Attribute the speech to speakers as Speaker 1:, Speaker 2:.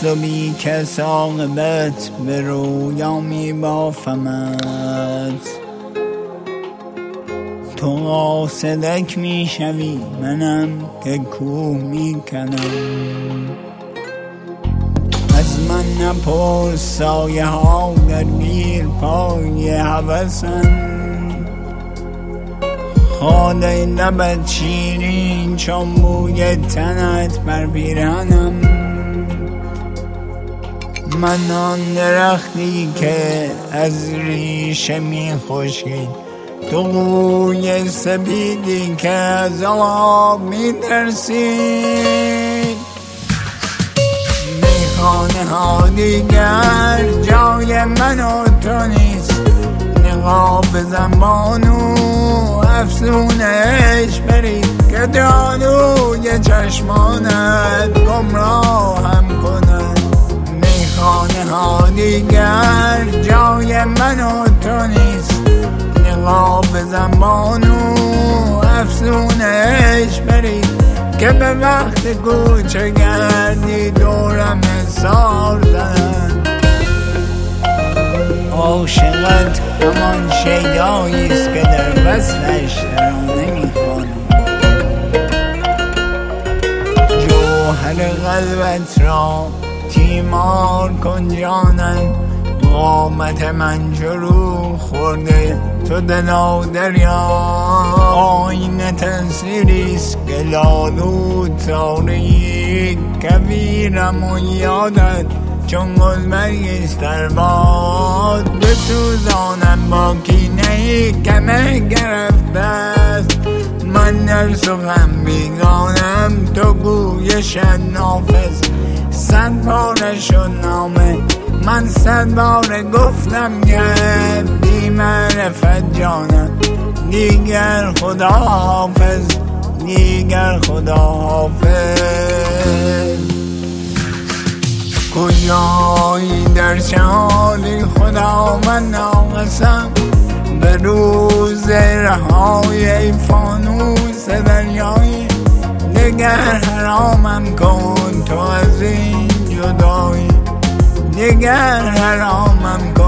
Speaker 1: نیست و بی کس عاقبت به رویا می بافمت. تو قاصدک می شوی منم که کوه می کنم. از من نپرس سایه ها در گیر پای هوسن. خاله لبت شیرین چون بوی تنت بر پیرهنم. من آن درختی که از ریشه می خشکید، تو قوی سپیدی که از آب می ترسید. میخانه ها دیگر جای من و تو نیست، نقاب زنبانو افسونش برید که جادوی چشمانت گمراه هم کند. میخانه ها دیگر جای من و تو نیست، نقاب زنبانو افسونش برید که به وقت کوچه گردی دورم سار زن. عاشقت همان شیداییست که در وصلش ترانه میخوانم. جوهر قلبت را تیمار کن جانم. قامت من چرو خورده تو دلا دریا. آینه تصویریست که لالود تاریک کویرم و یادت چون گلبرگیست در باد. بسوزانم با کینه کمه گرفته است. من در سخن بیگانم تو گویش نافذ. 100 باره شد نامه من 100 باره گفتم که بی معرفت جانم. دیگر خدا حافظ، دیگر خدا حافظ. کجایی در شهالی خدا من ناقصم. به روز رهای ای فانوس دریایی. دگر حرامم کن تو از این جدایی. دگر حرامم کن